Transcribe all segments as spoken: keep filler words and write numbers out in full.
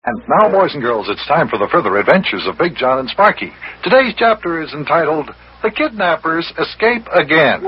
And now, boys and girls, it's time for the further adventures of Big John and Sparky. Today's chapter is entitled, The Kidnappers Escape Again.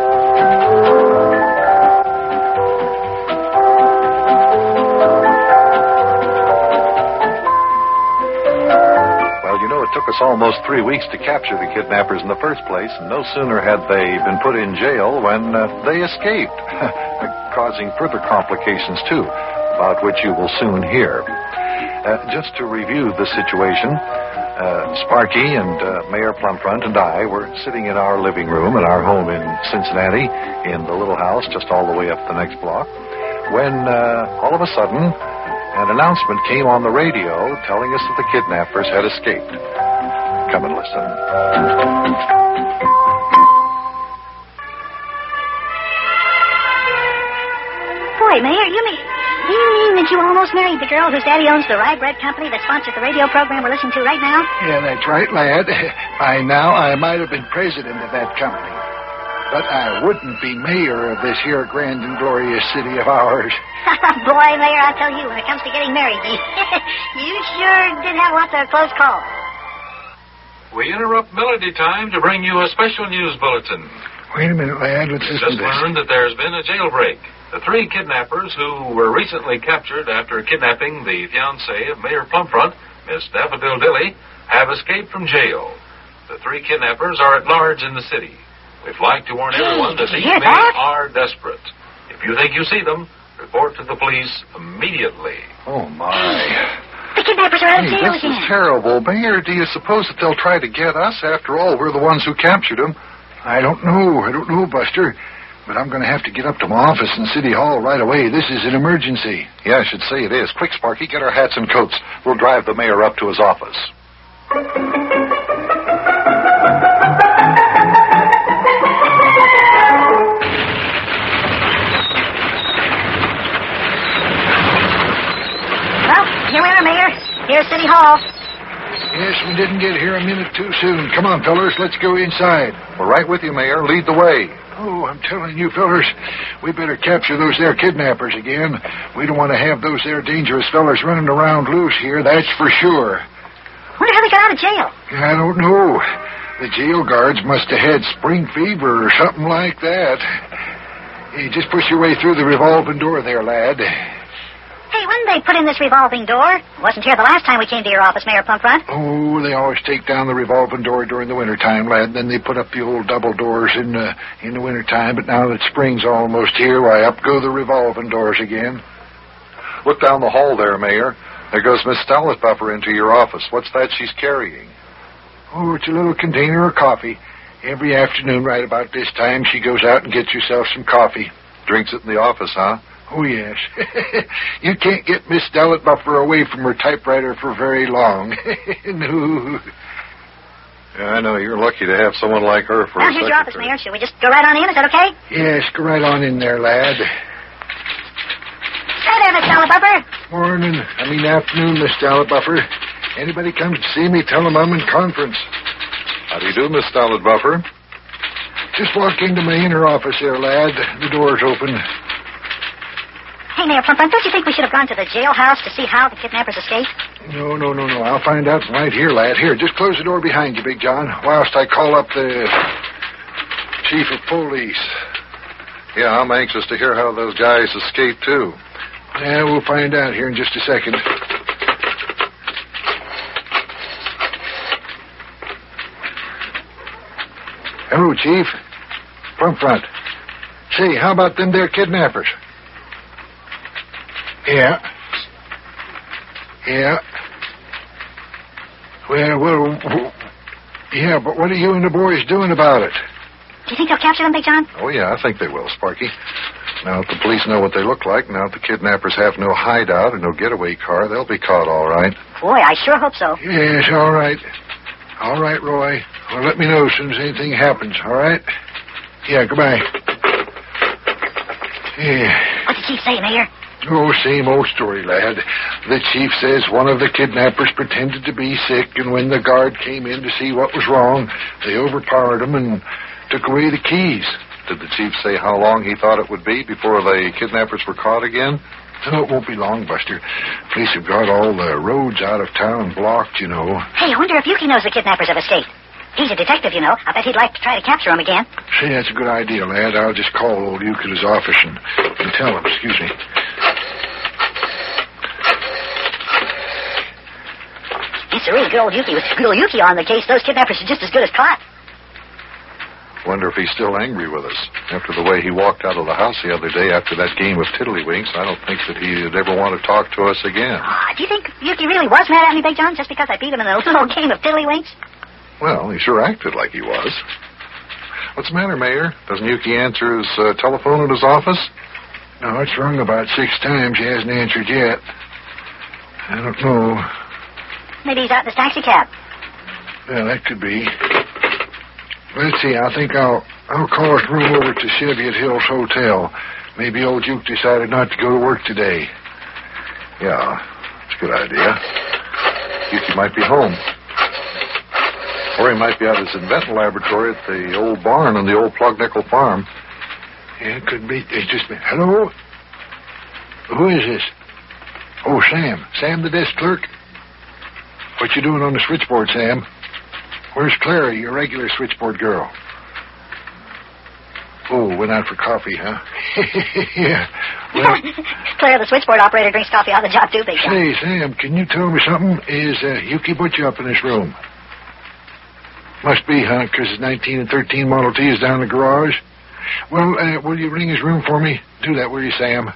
Well, you know, it took us almost three weeks to capture the kidnappers in the first place, and no sooner had they been put in jail when uh, they escaped, causing further complications, too, about which you will soon hear. Uh, just to review the situation, uh, Sparky and uh, Mayor Plumfront and I were sitting in our living room at our home in Cincinnati, in the little house just all the way up the next block, when uh, all of a sudden an announcement came on the radio telling us that the kidnappers had escaped. Come and listen. Boy, Mayor, you mean... Do you mean that you almost married the girl whose daddy owns the rye bread company that sponsors the radio program we're listening to right now? Yeah, that's right, lad. By now, I might have been president of that company. But I wouldn't be mayor of this here grand and glorious city of ours. Boy, Mayor, I'll tell you, when it comes to getting married, you, you sure did have lots of close calls. We interrupt Melody Time to bring you a special news bulletin. Wait a minute, lad. Let's listen to Just this. learned that there's been a jailbreak. The three kidnappers who were recently captured after kidnapping the fiancée of Mayor Plumfront, Miss Daffodil Dilly, have escaped from jail. The three kidnappers are at large in the city. We'd like to warn Hey, everyone that did you these hear men that? are desperate. If you think you see them, report to the police immediately. Oh, my. The kidnappers are out of Hey, jail this again. is terrible. Mayor, do you suppose that they'll try to get us? After all, we're the ones who captured them. I don't know. I don't know, Buster. But I'm going to have to get up to my office in City Hall right away. This is an emergency. Yeah, I should say it is. Quick, Sparky, get our hats and coats. We'll drive the mayor up to his office. Well, here we are, Mayor. Here's City Hall. Yes, we didn't get here a minute too soon. Come on, fellers. Let's go inside. We're right with you, Mayor. Lead the way. Oh, I'm telling you, fellers, we better capture those there kidnappers again. We don't want to have those there dangerous fellers running around loose here, that's for sure. Wonder how they got out of jail. I don't know. The jail guards must have had spring fever or something like that. Hey, just push your way through the revolving door there, lad. Hey, when did they put in this revolving door? Wasn't here the last time we came to your office, Mayor Plumfront. Oh, they always take down the revolving door during the wintertime, lad. Then they put up the old double doors in the, in the wintertime. But now that spring's almost here, why, up go the revolving doors again. Look down the hall there, Mayor. There goes Miss Buffer into your office. What's that she's carrying? Oh, it's a little container of coffee. Every afternoon right about this time, she goes out and gets herself some coffee. Drinks it in the office, huh? Oh, yes. You can't get Miss Buffer away from her typewriter for very long. No. Yeah, I know. You're lucky to have someone like her for Well, a here's your office, secretary. Mayor. Should we just go right on in? Is that okay? Yes, go right on in there, lad. Hey there, Miss Buffer. Morning. I mean afternoon, Miss Buffer. Anybody comes to see me, tell them I'm in conference. How do you do, Miss Buffer? Just walk into my inner office there, lad. The door's open. Hey, Mayor Plumfront, don't you think we should have gone to the jailhouse to see how the kidnappers escaped? No, no, no, no. I'll find out right here, lad. Here, just close the door behind you, Big John, whilst I call up the chief of police. Yeah, I'm anxious to hear how those guys escaped, too. Yeah, we'll find out here in just a second. Hello, Chief. Plumfront. Say, how about them there kidnappers? Yeah. Yeah. Well, well, yeah, but what are you and the boys doing about it? Do you think they'll capture them, Big John? Oh, yeah, I think they will, Sparky. Now that the police know what they look like, now that the kidnappers have no hideout or no getaway car, they'll be caught all right. Boy, I sure hope so. Yes, all right. All right, Roy. Well, let me know as soon as anything happens, all right? Yeah, goodbye. Yeah. What's the chief say, Mayor? Oh, same old story, lad. The chief says one of the kidnappers pretended to be sick, and when the guard came in to see what was wrong, they overpowered him and took away the keys. Did the chief say how long he thought it would be before the kidnappers were caught again? No, it won't be long, Buster. Police have got all the roads out of town blocked, you know. Hey, I wonder if Yuki knows the kidnappers have escaped. He's a detective, you know. I bet he'd like to try to capture them again. Say, that's a good idea, lad. I'll just call old Yuki at his office and, and tell him. Excuse me. It's a really good old Yuki. With good old Yuki on the case, those kidnappers are just as good as caught. Wonder if he's still angry with us. After the way he walked out of the house the other day after that game of Tiddlywinks, I don't think that he'd ever want to talk to us again. Oh, do you think Yuki really was mad at me, Big John, just because I beat him in the little game of Tiddlywinks? Well, he sure acted like he was. What's the matter, Mayor? Doesn't Yuki answer his uh, telephone at his office? No, it's rung about six times. He hasn't answered yet. I don't know. Maybe he's out in his taxi cab. Yeah, that could be. Let's see, I think I'll I'll call his room over to Cheviot Hills Hotel. Maybe old Duke decided not to go to work today. Yeah, it's a good idea. Yuki might be home. Or he might be at his inventing laboratory at the old barn on the old Plug Nickel farm. Yeah, it could be. It's just been... Hello? Who is this? Oh, Sam. Sam, the desk clerk? What you doing on the switchboard, Sam? Where's Clara, your regular switchboard girl? Oh, went out for coffee, huh? Yeah. Well, Clara, the switchboard operator, drinks coffee on the job, too, Big John. Say, Sam, can you tell me something? Is uh, Yuki Butcher up in this room? Must be, huh? Because his nineteen and thirteen Model T is down in the garage. Well, uh, will you ring his room for me? Do that, will you, Sam?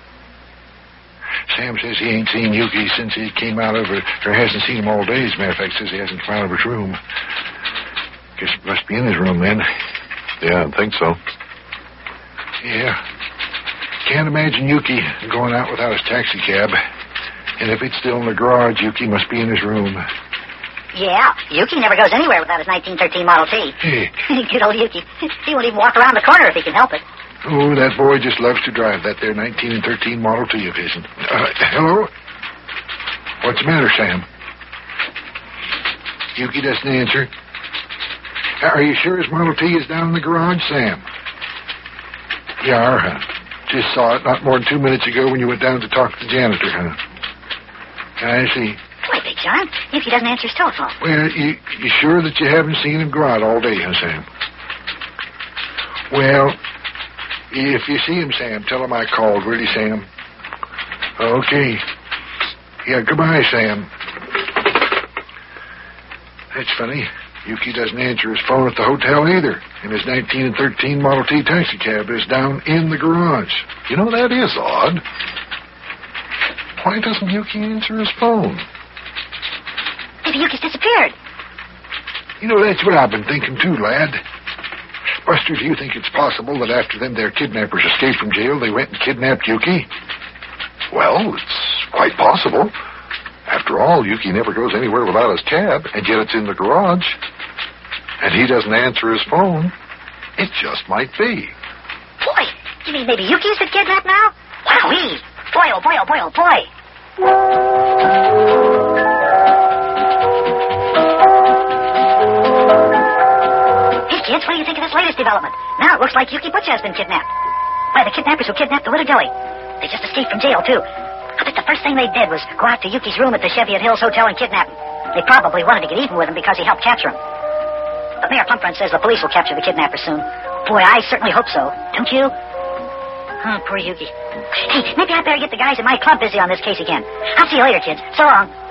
Sam says he ain't seen Yuki since he came out of it, or hasn't seen him all day. As a matter of fact, says he hasn't come out of his room. Guess it must be in his room, then. Yeah, I think so. Yeah. Can't imagine Yuki going out without his taxi cab. And if it's still in the garage, Yuki must be in his room. Yeah, Yuki never goes anywhere without his nineteen thirteen Model T. Hey. Good old Yuki. He won't even walk around the corner if he can help it. Oh, that boy just loves to drive that there nineteen and thirteen Model T of his. Uh, hello? What's the matter, Sam? Yuki doesn't answer. Are you sure his Model T is down in the garage, Sam? Yeah, huh? Just saw it not more than two minutes ago when you went down to talk to the janitor, huh? I see. Boy, Big John, Yuki doesn't answer his telephone. Well, you, you sure that you haven't seen him go out all day, huh, Sam? Well... If you see him, Sam, tell him I called. Really, Sam? Okay. Yeah, goodbye, Sam. That's funny. Yuki doesn't answer his phone at the hotel either. And his nineteen and thirteen Model T taxi cab is down in the garage. You know, that is odd. Why doesn't Yuki answer his phone? Maybe Yuki's disappeared. You know, that's what I've been thinking, too, lad. Buster, do you think it's possible that after them their kidnappers escaped from jail, they went and kidnapped Yuki? Well, it's quite possible. After all, Yuki never goes anywhere without his cab, and yet it's in the garage. And he doesn't answer his phone. It just might be. Boy, you mean maybe Yuki's been kidnapped now? Wowee! Boy, oh boy, oh boy, oh boy. Kids, what do you think of this latest development? Now it looks like Yuki Butcher has been kidnapped. Why, the kidnappers who kidnapped the little Dilly. They just escaped from jail, too. I bet the first thing they did was go out to Yuki's room at the Cheviot Hills Hotel and kidnap him. They probably wanted to get even with him because he helped capture him. But Mayor Plumfront says the police will capture the kidnappers soon. Boy, I certainly hope so. Don't you? Oh, poor Yuki. Hey, maybe I better get the guys in my club busy on this case again. I'll see you later, kids. So long.